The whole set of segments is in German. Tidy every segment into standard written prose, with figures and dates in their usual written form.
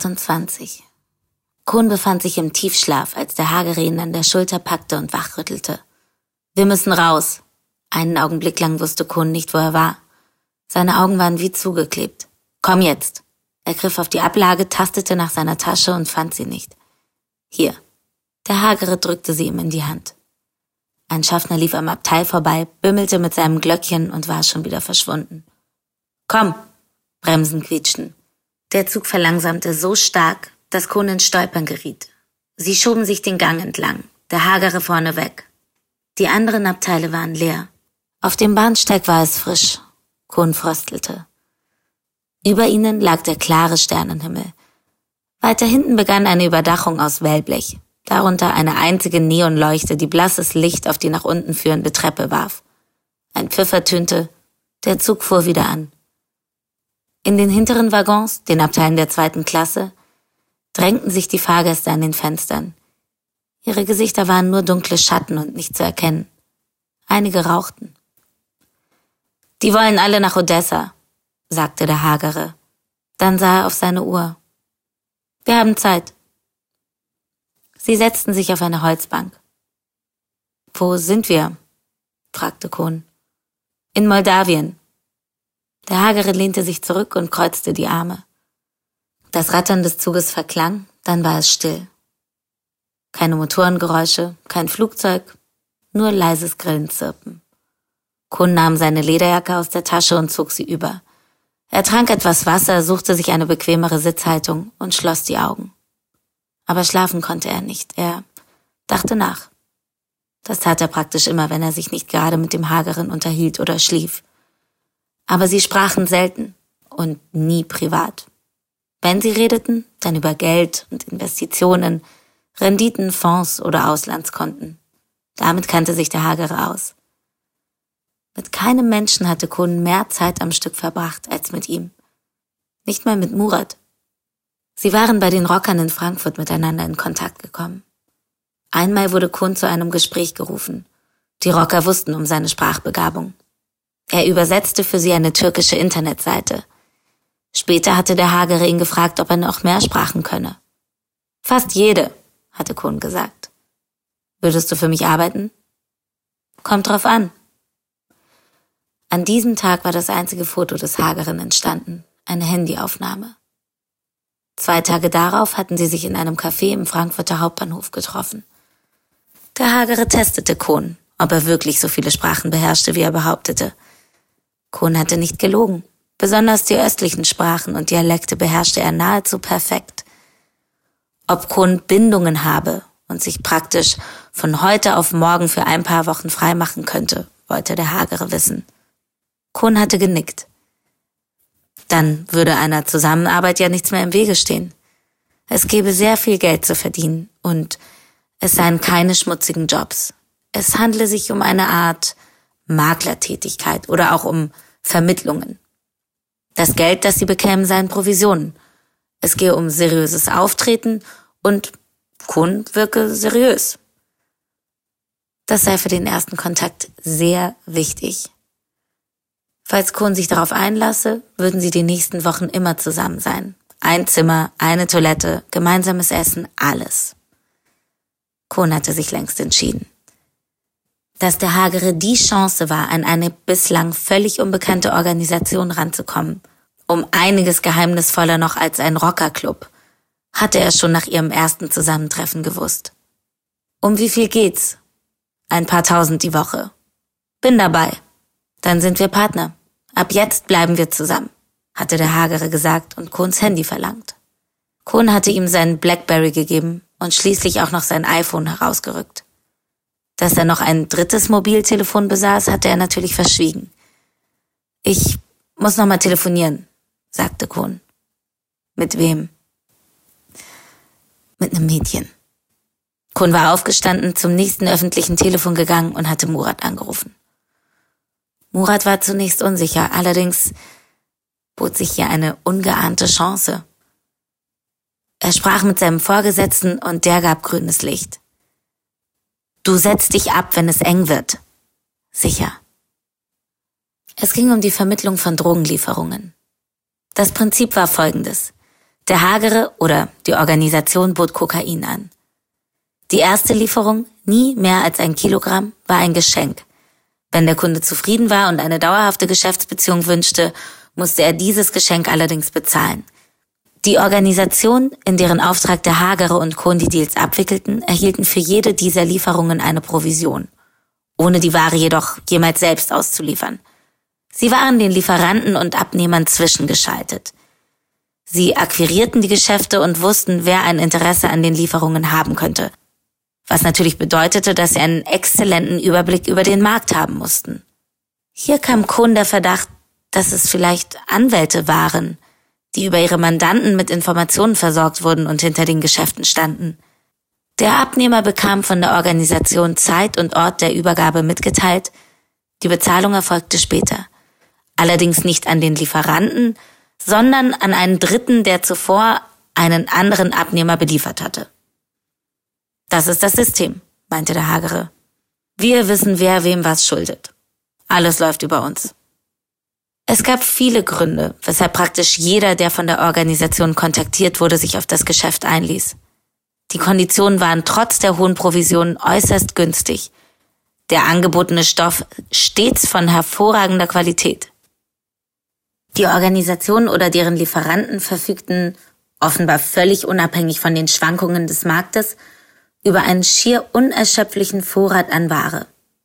28. Kohn befand sich im Tiefschlaf, als der Hagere ihn an der Schulter packte und wachrüttelte. »Wir müssen raus!« Einen Augenblick lang wusste Kohn nicht, wo er war. Seine Augen waren wie zugeklebt. »Komm jetzt!« Er griff auf die Ablage, tastete nach seiner Tasche und fand sie nicht. »Hier!« Der Hagere drückte sie ihm in die Hand. Ein Schaffner lief am Abteil vorbei, bimmelte mit seinem Glöckchen und war schon wieder verschwunden. »Komm!« Bremsen quietschten. Der Zug verlangsamte so stark, dass Kohn ins Stolpern geriet. Sie schoben sich den Gang entlang, der Hagere vorne weg. Die anderen Abteile waren leer. Auf dem Bahnsteig war es frisch. Kohn fröstelte. Über ihnen lag der klare Sternenhimmel. Weiter hinten begann eine Überdachung aus Wellblech, darunter eine einzige Neonleuchte, die blasses Licht auf die nach unten führende Treppe warf. Ein Pfiff ertönte, der Zug fuhr wieder an. In den hinteren Waggons, den Abteilen der 2. Klasse, drängten sich die Fahrgäste an den Fenstern. Ihre Gesichter waren nur dunkle Schatten und nicht zu erkennen. Einige rauchten. »Die wollen alle nach Odessa«, sagte der Hagere. Dann sah er auf seine Uhr. »Wir haben Zeit.« Sie setzten sich auf eine Holzbank. »Wo sind wir?« fragte Kohn. »In Moldawien.« Der Hagere lehnte sich zurück und kreuzte die Arme. Das Rattern des Zuges verklang, dann war es still. Keine Motorengeräusche, kein Flugzeug, nur leises Grillenzirpen. Kohn nahm seine Lederjacke aus der Tasche und zog sie über. Er trank etwas Wasser, suchte sich eine bequemere Sitzhaltung und schloss die Augen. Aber schlafen konnte er nicht. Er dachte nach. Das tat er praktisch immer, wenn er sich nicht gerade mit dem Hageren unterhielt oder schlief. Aber sie sprachen selten und nie privat. Wenn sie redeten, dann über Geld und Investitionen, Renditen, Fonds oder Auslandskonten. Damit kannte sich der Hagere aus. Mit keinem Menschen hatte Kohn mehr Zeit am Stück verbracht als mit ihm. Nicht mal mit Murat. Sie waren bei den Rockern in Frankfurt miteinander in Kontakt gekommen. Einmal wurde Kohn zu einem Gespräch gerufen. Die Rocker wussten um seine Sprachbegabung. Er übersetzte für sie eine türkische Internetseite. Später hatte der Hagere ihn gefragt, ob er noch mehr Sprachen könne. »Fast jede«, hatte Kohn gesagt. »Würdest du für mich arbeiten?« »Kommt drauf an.« An diesem Tag war das einzige Foto des Hageren entstanden, eine Handyaufnahme. 2 Tage darauf hatten sie sich in einem Café im Frankfurter Hauptbahnhof getroffen. Der Hagere testete Kohn, ob er wirklich so viele Sprachen beherrschte, wie er behauptete. Kohn hatte nicht gelogen. Besonders die östlichen Sprachen und Dialekte beherrschte er nahezu perfekt. Ob Kohn Bindungen habe und sich praktisch von heute auf morgen für ein paar Wochen freimachen könnte, wollte der Hagere wissen. Kohn hatte genickt. Dann würde einer Zusammenarbeit ja nichts mehr im Wege stehen. Es gäbe sehr viel Geld zu verdienen und es seien keine schmutzigen Jobs. Es handle sich um eine Art Maklertätigkeit oder auch um Vermittlungen. Das Geld, das sie bekämen, seien Provisionen. Es gehe um seriöses Auftreten und Kohn wirke seriös. Das sei für den ersten Kontakt sehr wichtig. Falls Kohn sich darauf einlasse, würden sie die nächsten Wochen immer zusammen sein. Ein Zimmer, eine Toilette, gemeinsames Essen, alles. Kohn hatte sich längst entschieden. Dass der Hagere die Chance war, an eine bislang völlig unbekannte Organisation ranzukommen, um einiges geheimnisvoller noch als ein Rockerclub, hatte er schon nach ihrem ersten Zusammentreffen gewusst. »Um wie viel geht's?« »Ein paar Tausend die Woche.« »Bin dabei. Dann sind wir Partner. Ab jetzt bleiben wir zusammen«, hatte der Hagere gesagt und Kohns Handy verlangt. Kohn hatte ihm seinen Blackberry gegeben und schließlich auch noch sein iPhone herausgerückt. Dass er noch ein 3. Mobiltelefon besaß, hatte er natürlich verschwiegen. »Ich muss noch mal telefonieren«, sagte Kohn. »Mit wem?« »Mit einem Mädchen.« Kohn war aufgestanden, zum nächsten öffentlichen Telefon gegangen und hatte Murat angerufen. Murat war zunächst unsicher, allerdings bot sich hier eine ungeahnte Chance. Er sprach mit seinem Vorgesetzten und der gab grünes Licht. »Du setzt dich ab, wenn es eng wird.« »Sicher.« Es ging um die Vermittlung von Drogenlieferungen. Das Prinzip war folgendes. Der Hagere oder die Organisation bot Kokain an. Die erste Lieferung, nie mehr als 1 Kilogramm, war ein Geschenk. Wenn der Kunde zufrieden war und eine dauerhafte Geschäftsbeziehung wünschte, musste er dieses Geschenk allerdings bezahlen. Die Organisation, in deren Auftrag der Hagere und Kohn die Deals abwickelten, erhielten für jede dieser Lieferungen eine Provision, ohne die Ware jedoch jemals selbst auszuliefern. Sie waren den Lieferanten und Abnehmern zwischengeschaltet. Sie akquirierten die Geschäfte und wussten, wer ein Interesse an den Lieferungen haben könnte, was natürlich bedeutete, dass sie einen exzellenten Überblick über den Markt haben mussten. Hier kam Kohn der Verdacht, dass es vielleicht Anwälte waren, die über ihre Mandanten mit Informationen versorgt wurden und hinter den Geschäften standen. Der Abnehmer bekam von der Organisation Zeit und Ort der Übergabe mitgeteilt, die Bezahlung erfolgte später. Allerdings nicht an den Lieferanten, sondern an einen Dritten, der zuvor einen anderen Abnehmer beliefert hatte. Das ist das System, meinte der Hagere. Wir wissen, wer wem was schuldet. Alles läuft über uns. Es gab viele Gründe, weshalb praktisch jeder, der von der Organisation kontaktiert wurde, sich auf das Geschäft einließ. Die Konditionen waren trotz der hohen Provisionen äußerst günstig. Der angebotene Stoff stets von hervorragender Qualität. Die Organisation oder deren Lieferanten verfügten, offenbar völlig unabhängig von den Schwankungen des Marktes, über einen schier unerschöpflichen Vorrat an Ware.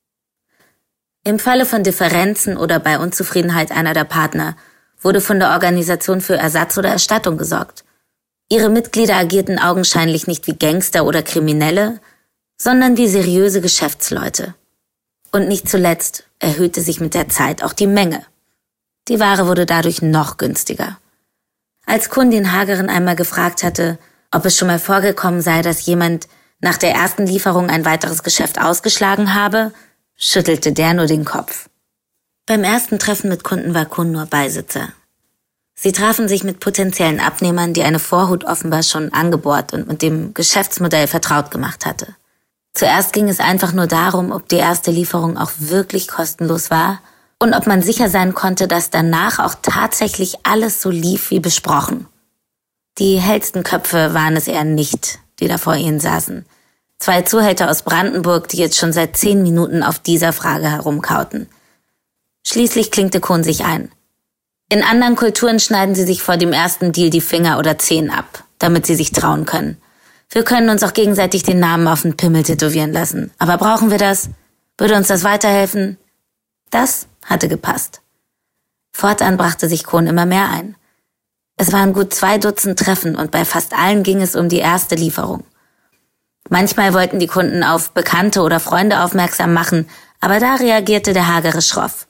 Im Falle von Differenzen oder bei Unzufriedenheit einer der Partner wurde von der Organisation für Ersatz oder Erstattung gesorgt. Ihre Mitglieder agierten augenscheinlich nicht wie Gangster oder Kriminelle, sondern wie seriöse Geschäftsleute. Und nicht zuletzt erhöhte sich mit der Zeit auch die Menge. Die Ware wurde dadurch noch günstiger. Als Kohn den Hageren einmal gefragt hatte, ob es schon mal vorgekommen sei, dass jemand nach der ersten Lieferung ein weiteres Geschäft ausgeschlagen habe, schüttelte der nur den Kopf. Beim ersten Treffen mit Kunden war Kohn nur Beisitzer. Sie trafen sich mit potenziellen Abnehmern, die eine Vorhut offenbar schon angebohrt und mit dem Geschäftsmodell vertraut gemacht hatte. Zuerst ging es einfach nur darum, ob die erste Lieferung auch wirklich kostenlos war und ob man sicher sein konnte, dass danach auch tatsächlich alles so lief wie besprochen. Die hellsten Köpfe waren es eher nicht, die da vor ihnen saßen. 2 Zuhälter aus Brandenburg, die jetzt schon seit 10 Minuten auf dieser Frage herumkauten. Schließlich klinkte Kohn sich ein. In anderen Kulturen schneiden sie sich vor dem ersten Deal die Finger oder Zehen ab, damit sie sich trauen können. Wir können uns auch gegenseitig den Namen auf den Pimmel tätowieren lassen. Aber brauchen wir das? Würde uns das weiterhelfen? Das hatte gepasst. Fortan brachte sich Kohn immer mehr ein. Es waren gut 2 Dutzend Treffen und bei fast allen ging es um die erste Lieferung. Manchmal wollten die Kunden auf Bekannte oder Freunde aufmerksam machen, aber da reagierte der Hagere schroff.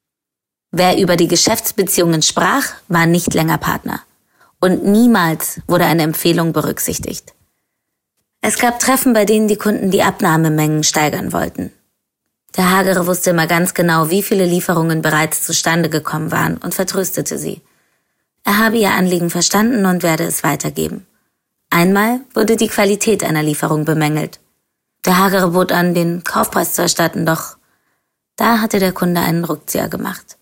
Wer über die Geschäftsbeziehungen sprach, war nicht länger Partner. Und niemals wurde eine Empfehlung berücksichtigt. Es gab Treffen, bei denen die Kunden die Abnahmemengen steigern wollten. Der Hagere wusste immer ganz genau, wie viele Lieferungen bereits zustande gekommen waren und vertröstete sie. Er habe ihr Anliegen verstanden und werde es weitergeben. Einmal wurde die Qualität einer Lieferung bemängelt. Der Hagere bot an, den Kaufpreis zu erstatten, doch da hatte der Kunde einen Rückzieher gemacht.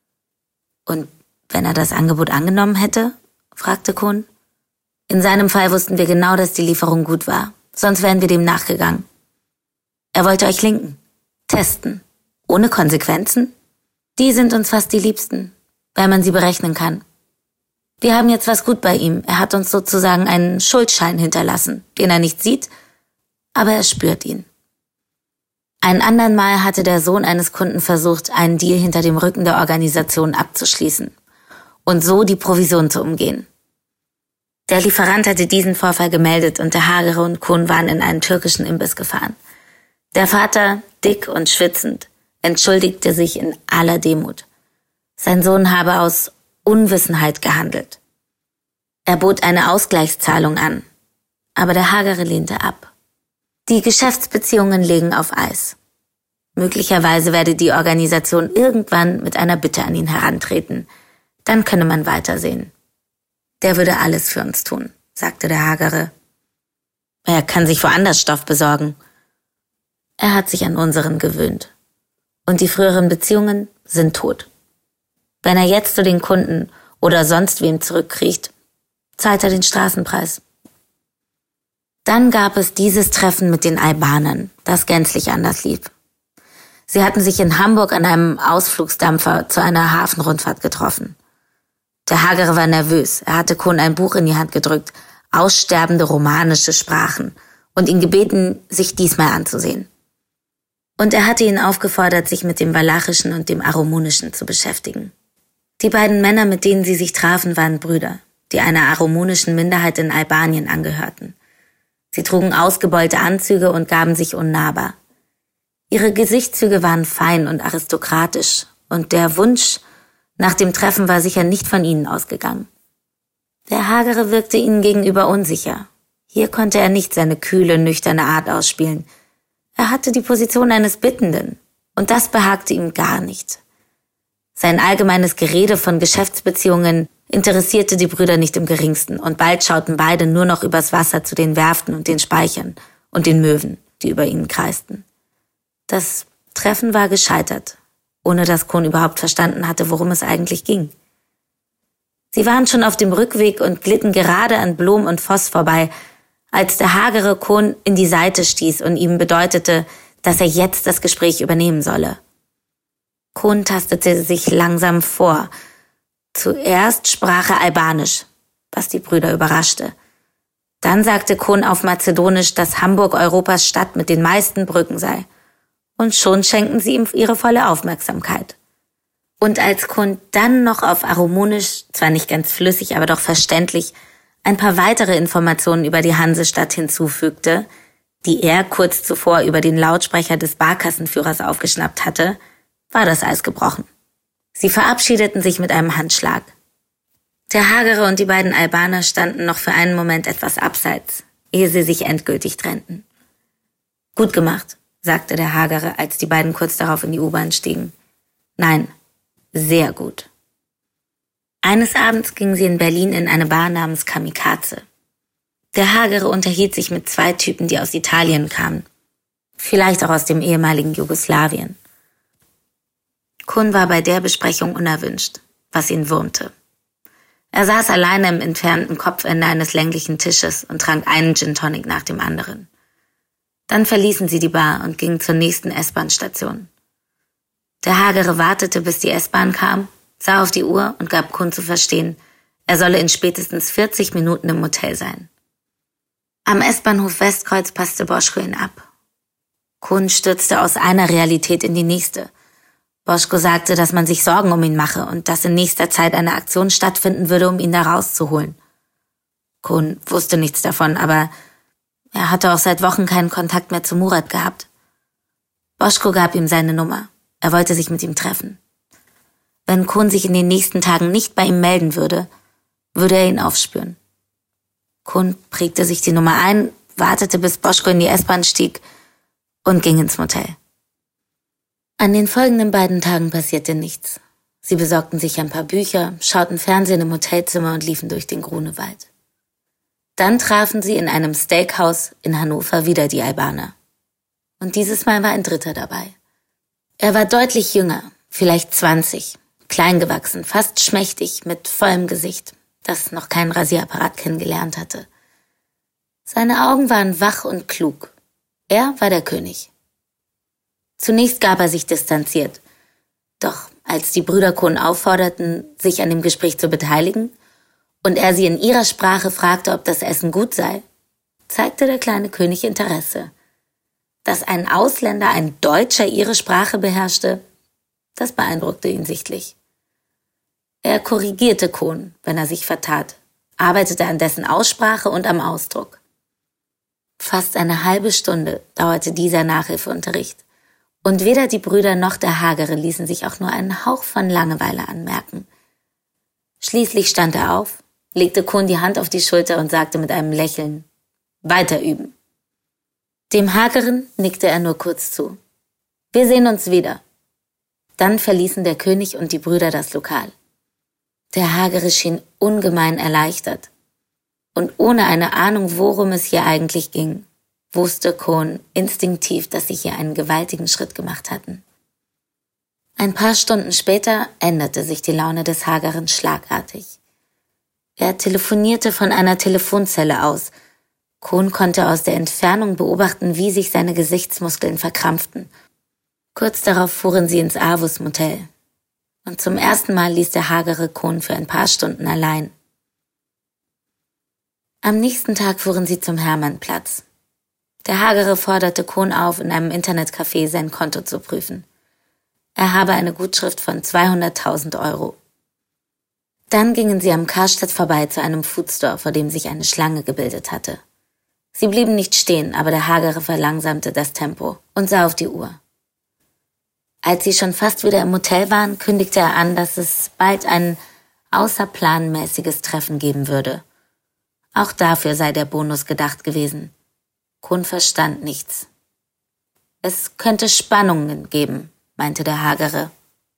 Und wenn er das Angebot angenommen hätte? Fragte Kohn. In seinem Fall wussten wir genau, dass die Lieferung gut war, sonst wären wir dem nachgegangen. Er wollte euch linken, testen, ohne Konsequenzen. Die sind uns fast die Liebsten, weil man sie berechnen kann. Wir haben jetzt was gut bei ihm. Er hat uns sozusagen einen Schuldschein hinterlassen, den er nicht sieht, aber er spürt ihn. Ein andern Mal hatte der Sohn eines Kunden versucht, einen Deal hinter dem Rücken der Organisation abzuschließen und so die Provision zu umgehen. Der Lieferant hatte diesen Vorfall gemeldet und der Hagere und Kohn waren in einen türkischen Imbiss gefahren. Der Vater, dick und schwitzend, entschuldigte sich in aller Demut. Sein Sohn habe aus Unwissenheit gehandelt. Er bot eine Ausgleichszahlung an, aber der Hagere lehnte ab. Die Geschäftsbeziehungen legen auf Eis. Möglicherweise werde die Organisation irgendwann mit einer Bitte an ihn herantreten. Dann könne man weitersehen. Der würde alles für uns tun, sagte der Hagere. Er kann sich woanders Stoff besorgen. Er hat sich an unseren gewöhnt. Und die früheren Beziehungen sind tot. Wenn er jetzt zu den Kunden oder sonst wem zurückkriecht, zahlt er den Straßenpreis. Dann gab es dieses Treffen mit den Albanern, das gänzlich anders lief. Sie hatten sich in Hamburg an einem Ausflugsdampfer zu einer Hafenrundfahrt getroffen. Der Hagere war nervös. Er hatte Kohn ein Buch in die Hand gedrückt, aussterbende romanische Sprachen, und ihn gebeten, sich diesmal anzusehen. Und er hatte ihn aufgefordert, sich mit dem Walachischen und dem Aromunischen zu beschäftigen. Die beiden Männer, mit denen sie sich trafen, waren Brüder, die einer aromunischen Minderheit in Albanien angehörten. Sie trugen ausgebeulte Anzüge und gaben sich unnahbar. Ihre Gesichtszüge waren fein und aristokratisch, und der Wunsch nach dem Treffen war sicher nicht von ihnen ausgegangen. Der Hagere wirkte ihnen gegenüber unsicher. Hier konnte er nicht seine kühle, nüchterne Art ausspielen. Er hatte die Position eines Bittenden, und das behagte ihm gar nicht. Sein allgemeines Gerede von Geschäftsbeziehungen interessierte die Brüder nicht im geringsten, und bald schauten beide nur noch übers Wasser zu den Werften und den Speichern und den Möwen, die über ihnen kreisten. Das Treffen war gescheitert, ohne dass Kohn überhaupt verstanden hatte, worum es eigentlich ging. Sie waren schon auf dem Rückweg und glitten gerade an Blom und Voss vorbei, als der Hagere Kohn in die Seite stieß und ihm bedeutete, dass er jetzt das Gespräch übernehmen solle. Kohn tastete sich langsam vor. Zuerst sprach er Albanisch, was die Brüder überraschte. Dann sagte Kohn auf Mazedonisch, dass Hamburg Europas Stadt mit den meisten Brücken sei. Und schon schenkten sie ihm ihre volle Aufmerksamkeit. Und als Kohn dann noch auf Aromonisch, zwar nicht ganz flüssig, aber doch verständlich, ein paar weitere Informationen über die Hansestadt hinzufügte, die er kurz zuvor über den Lautsprecher des Barkassenführers aufgeschnappt hatte, war das Eis gebrochen. Sie verabschiedeten sich mit einem Handschlag. Der Hagere und die beiden Albaner standen noch für einen Moment etwas abseits, ehe sie sich endgültig trennten. »Gut gemacht«, sagte der Hagere, als die beiden kurz darauf in die U-Bahn stiegen. »Nein, sehr gut.« Eines Abends gingen sie in Berlin in eine Bar namens Kamikaze. Der Hagere unterhielt sich mit 2 Typen, die aus Italien kamen. Vielleicht auch aus dem ehemaligen Jugoslawien. Kohn war bei der Besprechung unerwünscht, was ihn wurmte. Er saß alleine im entfernten Kopfende eines länglichen Tisches und trank einen Gin Tonic nach dem anderen. Dann verließen sie die Bar und gingen zur nächsten S-Bahn-Station. Der Hagere wartete, bis die S-Bahn kam, sah auf die Uhr und gab Kohn zu verstehen, er solle in spätestens 40 Minuten im Hotel sein. Am S-Bahnhof Westkreuz passte Boschko ihn ab. Kohn stürzte aus einer Realität in die nächste. Boschko sagte, dass man sich Sorgen um ihn mache und dass in nächster Zeit eine Aktion stattfinden würde, um ihn da rauszuholen. Kohn wusste nichts davon, aber er hatte auch seit Wochen keinen Kontakt mehr zu Murat gehabt. Boschko gab ihm seine Nummer. Er wollte sich mit ihm treffen. Wenn Kohn sich in den nächsten Tagen nicht bei ihm melden würde, würde er ihn aufspüren. Kohn prägte sich die Nummer ein, wartete, bis Boschko in die S-Bahn stieg und ging ins Motel. An den folgenden beiden Tagen passierte nichts. Sie besorgten sich ein paar Bücher, schauten Fernsehen im Hotelzimmer und liefen durch den Grunewald. Dann trafen sie in einem Steakhouse in Hannover wieder die Albaner. Und dieses Mal war ein Dritter dabei. Er war deutlich jünger, vielleicht 20, klein gewachsen, fast schmächtig, mit vollem Gesicht, das noch keinen Rasierapparat kennengelernt hatte. Seine Augen waren wach und klug. Er war der König. Zunächst gab er sich distanziert. Doch als die Brüder Kohn aufforderten, sich an dem Gespräch zu beteiligen und er sie in ihrer Sprache fragte, ob das Essen gut sei, zeigte der kleine König Interesse. Dass ein Ausländer, ein Deutscher, ihre Sprache beherrschte, das beeindruckte ihn sichtlich. Er korrigierte Kohn, wenn er sich vertat, arbeitete an dessen Aussprache und am Ausdruck. Fast eine halbe Stunde dauerte dieser Nachhilfeunterricht. Und weder die Brüder noch der Hagere ließen sich auch nur einen Hauch von Langeweile anmerken. Schließlich stand er auf, legte Kohn die Hand auf die Schulter und sagte mit einem Lächeln, »Weiter üben.« Dem Hageren nickte er nur kurz zu. »Wir sehen uns wieder.« Dann verließen der König und die Brüder das Lokal. Der Hagere schien ungemein erleichtert. Und ohne eine Ahnung, worum es hier eigentlich ging, wusste Kohn instinktiv, dass sie hier einen gewaltigen Schritt gemacht hatten. Ein paar Stunden später änderte sich die Laune des Hageren schlagartig. Er telefonierte von einer Telefonzelle aus. Kohn konnte aus der Entfernung beobachten, wie sich seine Gesichtsmuskeln verkrampften. Kurz darauf fuhren sie ins Avus Motel. Und zum ersten Mal ließ der hagere Kohn für ein paar Stunden allein. Am nächsten Tag fuhren sie zum Hermannplatz. Der Hagere forderte Kohn auf, in einem Internetcafé sein Konto zu prüfen. Er habe eine Gutschrift von 200.000 €. Dann gingen sie am Karstadt vorbei zu einem Foodstore, vor dem sich eine Schlange gebildet hatte. Sie blieben nicht stehen, aber der Hagere verlangsamte das Tempo und sah auf die Uhr. Als sie schon fast wieder im Hotel waren, kündigte er an, dass es bald ein außerplanmäßiges Treffen geben würde. Auch dafür sei der Bonus gedacht gewesen. Kohn verstand nichts. Es könnte Spannungen geben, meinte der Hagere.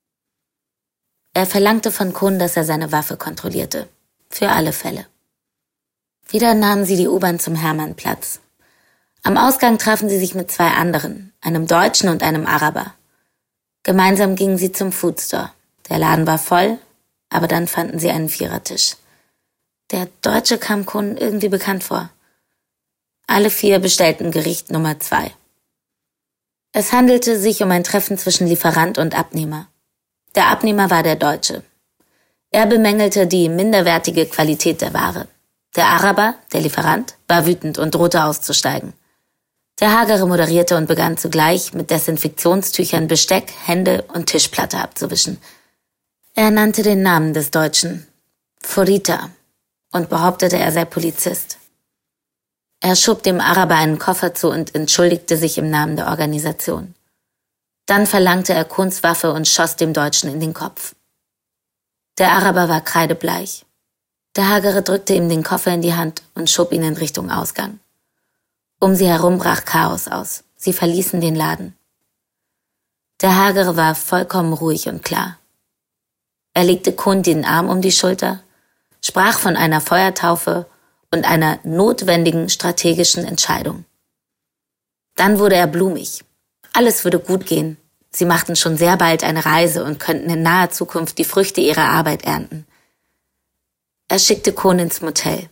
Er verlangte von Kohn, dass er seine Waffe kontrollierte. Für alle Fälle. Wieder nahmen sie die U-Bahn zum Hermannplatz. Am Ausgang trafen sie sich mit 2 anderen, einem Deutschen und einem Araber. Gemeinsam gingen sie zum Foodstore. Der Laden war voll, aber dann fanden sie einen Vierertisch. Der Deutsche kam Kohn irgendwie bekannt vor. Alle 4 bestellten Gericht Nummer 2. Es handelte sich um ein Treffen zwischen Lieferant und Abnehmer. Der Abnehmer war der Deutsche. Er bemängelte die minderwertige Qualität der Ware. Der Araber, der Lieferant, war wütend und drohte auszusteigen. Der Hagere moderierte und begann zugleich mit Desinfektionstüchern Besteck, Hände und Tischplatte abzuwischen. Er nannte den Namen des Deutschen, Furita, und behauptete, er sei Polizist. Er schob dem Araber einen Koffer zu und entschuldigte sich im Namen der Organisation. Dann verlangte er Kohns Waffe und schoss dem Deutschen in den Kopf. Der Araber war kreidebleich. Der Hagere drückte ihm den Koffer in die Hand und schob ihn in Richtung Ausgang. Um sie herum brach Chaos aus. Sie verließen den Laden. Der Hagere war vollkommen ruhig und klar. Er legte Kohn den Arm um die Schulter, sprach von einer Feuertaufe und einer notwendigen strategischen Entscheidung. Dann wurde er blumig. Alles würde gut gehen. Sie machten schon sehr bald eine Reise und könnten in naher Zukunft die Früchte ihrer Arbeit ernten. Er schickte Kohn ins Motel.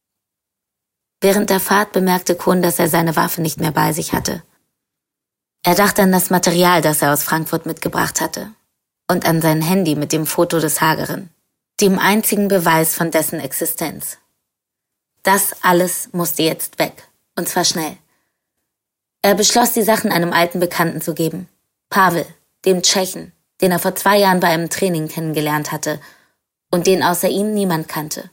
Während der Fahrt bemerkte Kohn, dass er seine Waffe nicht mehr bei sich hatte. Er dachte an das Material, das er aus Frankfurt mitgebracht hatte, und an sein Handy mit dem Foto des Hageren, dem einzigen Beweis von dessen Existenz. Das alles musste jetzt weg, und zwar schnell. Er beschloss, die Sachen einem alten Bekannten zu geben, Pavel, dem Tschechen, den er vor 2 Jahren bei einem Training kennengelernt hatte und den außer ihm niemand kannte.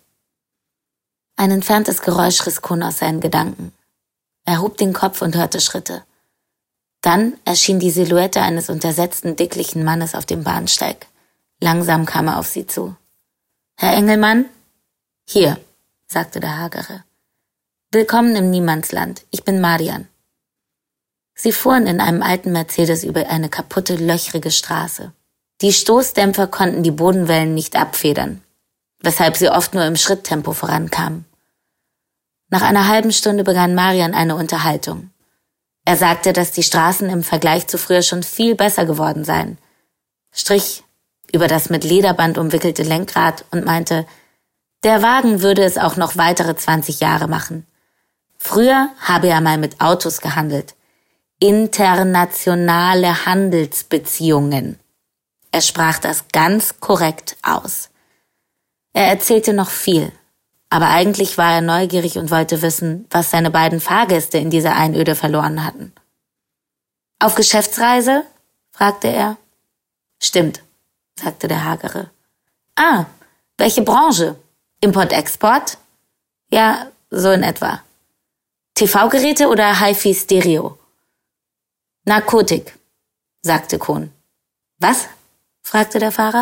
Ein entferntes Geräusch riss Kohn aus seinen Gedanken. Er hob den Kopf und hörte Schritte. Dann erschien die Silhouette eines untersetzten, dicklichen Mannes auf dem Bahnsteig. Langsam kam er auf sie zu. »Herr Engelmann?« »Hier«, sagte der Hagere. »Willkommen im Niemandsland. Ich bin Marian.« Sie fuhren in einem alten Mercedes über eine kaputte, löchrige Straße. Die Stoßdämpfer konnten die Bodenwellen nicht abfedern, weshalb sie oft nur im Schritttempo vorankamen. Nach einer halben Stunde begann Marian eine Unterhaltung. Er sagte, dass die Straßen im Vergleich zu früher schon viel besser geworden seien, strich über das mit Lederband umwickelte Lenkrad und meinte, der Wagen würde es auch noch weitere 20 Jahre machen. Früher habe er mal mit Autos gehandelt. Internationale Handelsbeziehungen. Er sprach das ganz korrekt aus. Er erzählte noch viel, aber eigentlich war er neugierig und wollte wissen, was seine beiden Fahrgäste in dieser Einöde verloren hatten. »Auf Geschäftsreise?« fragte er. »Stimmt«, sagte der Hagere. »Ah, welche Branche? Import-Export?« »Ja, so in etwa.« »TV-Geräte oder Hi-Fi-Stereo?« »Narkotik«, sagte Kohn. »Was?« fragte der Fahrer.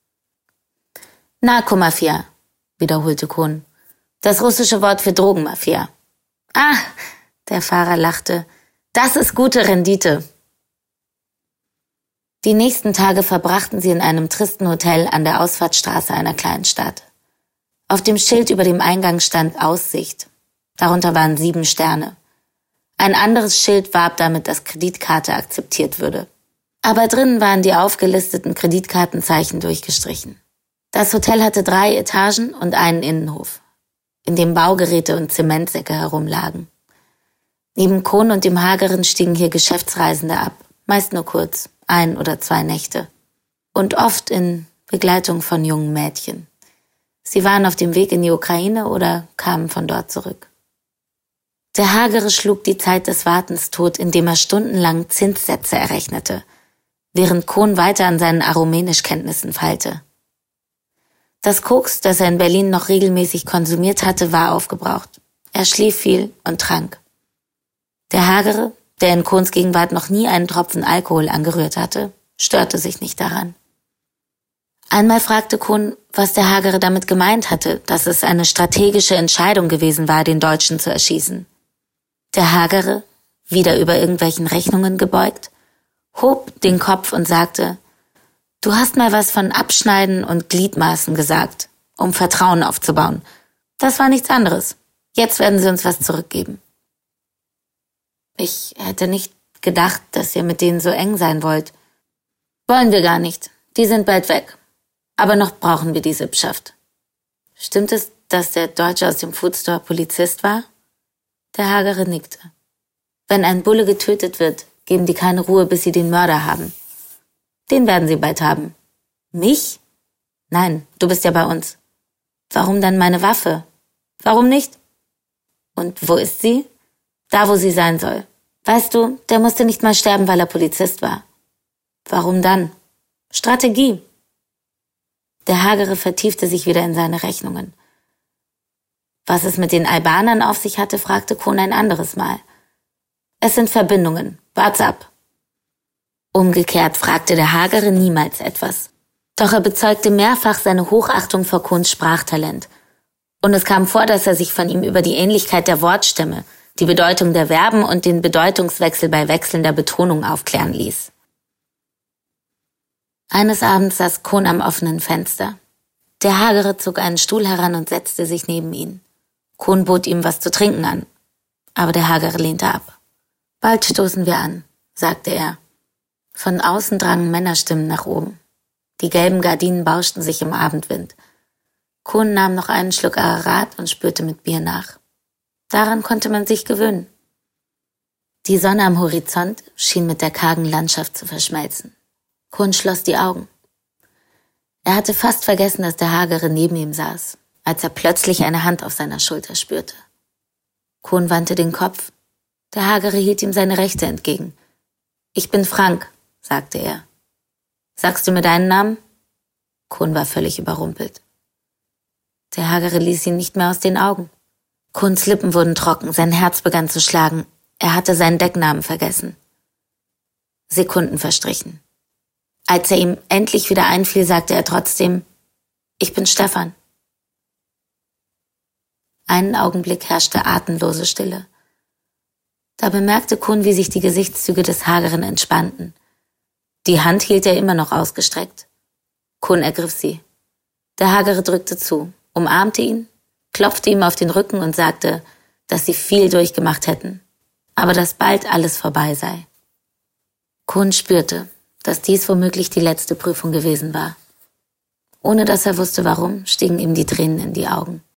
»Narkomafia«, wiederholte Kohn. »Das russische Wort für Drogenmafia.« »Ah«, der Fahrer lachte, »das ist gute Rendite.« Die nächsten Tage verbrachten sie in einem tristen Hotel an der Ausfahrtsstraße einer kleinen Stadt. Auf dem Schild über dem Eingang stand Aussicht. Darunter waren 7 Sterne. Ein anderes Schild warb damit, dass Kreditkarte akzeptiert würde. Aber drinnen waren die aufgelisteten Kreditkartenzeichen durchgestrichen. Das Hotel hatte 3 Etagen und einen Innenhof, in dem Baugeräte und Zementsäcke herumlagen. Neben Kohn und dem Hageren stiegen hier Geschäftsreisende ab, meist nur kurz, 1 oder 2 Nächte. Und oft in Begleitung von jungen Mädchen. Sie waren auf dem Weg in die Ukraine oder kamen von dort zurück. Der Hagere schlug die Zeit des Wartens tot, indem er stundenlang Zinssätze errechnete, während Kohn weiter an seinen Aromenischkenntnissen feilte. Das Koks, das er in Berlin noch regelmäßig konsumiert hatte, war aufgebraucht. Er schlief viel und trank. Der Hagere, der in Kohns Gegenwart noch nie einen Tropfen Alkohol angerührt hatte, störte sich nicht daran. Einmal fragte Kohn, was der Hagere damit gemeint hatte, dass es eine strategische Entscheidung gewesen war, den Deutschen zu erschießen. Der Hagere, wieder über irgendwelchen Rechnungen gebeugt, hob den Kopf und sagte, »Du hast mal was von Abschneiden und Gliedmaßen gesagt, um Vertrauen aufzubauen. Das war nichts anderes. Jetzt werden sie uns was zurückgeben.« »Ich hätte nicht gedacht, dass ihr mit denen so eng sein wollt.« »Wollen wir gar nicht. Die sind bald weg. Aber noch brauchen wir die Sippschaft.« »Stimmt es, dass der Deutsche aus dem Foodstore Polizist war?« Der Hagere nickte. »Wenn ein Bulle getötet wird, geben die keine Ruhe, bis sie den Mörder haben. Den werden sie bald haben.« »Mich?« »Nein, du bist ja bei uns.« »Warum dann meine Waffe?« »Warum nicht?« »Und wo ist sie?« »Da, wo sie sein soll. Weißt du, der musste nicht mal sterben, weil er Polizist war.« »Warum dann?« »Strategie.« Der Hagere vertiefte sich wieder in seine Rechnungen. Was es mit den Albanern auf sich hatte, fragte Kohn ein anderes Mal. »Es sind Verbindungen. Wart's ab.« Umgekehrt fragte der Hagere niemals etwas. Doch er bezeugte mehrfach seine Hochachtung vor Kohns Sprachtalent. Und es kam vor, dass er sich von ihm über die Ähnlichkeit der Wortstämme, die Bedeutung der Verben und den Bedeutungswechsel bei wechselnder Betonung aufklären ließ. Eines Abends saß Kohn am offenen Fenster. Der Hagere zog einen Stuhl heran und setzte sich neben ihn. Kohn bot ihm was zu trinken an, aber der Hagere lehnte ab. »Bald stoßen wir an«, sagte er. Von außen drangen Männerstimmen nach oben. Die gelben Gardinen bauschten sich im Abendwind. Kohn nahm noch einen Schluck Ararat und spürte mit Bier nach. Daran konnte man sich gewöhnen. Die Sonne am Horizont schien mit der kargen Landschaft zu verschmelzen. Kohn schloss die Augen. Er hatte fast vergessen, dass der Hagere neben ihm saß, als er plötzlich eine Hand auf seiner Schulter spürte. Kohn wandte den Kopf. Der Hagere hielt ihm seine Rechte entgegen. »Ich bin Frank«, sagte er. »Sagst du mir deinen Namen?« Kohn war völlig überrumpelt. Der Hagere ließ ihn nicht mehr aus den Augen. Kohns Lippen wurden trocken, sein Herz begann zu schlagen. Er hatte seinen Decknamen vergessen. Sekunden verstrichen. Als er ihm endlich wieder einfiel, sagte er trotzdem, »Ich bin Stefan.« Einen Augenblick herrschte atemlose Stille. Da bemerkte Kohn, wie sich die Gesichtszüge des Hageren entspannten. Die Hand hielt er immer noch ausgestreckt. Kohn ergriff sie. Der Hagere drückte zu, umarmte ihn, klopfte ihm auf den Rücken und sagte, dass sie viel durchgemacht hätten, aber dass bald alles vorbei sei. Kohn spürte, dass dies womöglich die letzte Prüfung gewesen war. Ohne dass er wusste warum, stiegen ihm die Tränen in die Augen.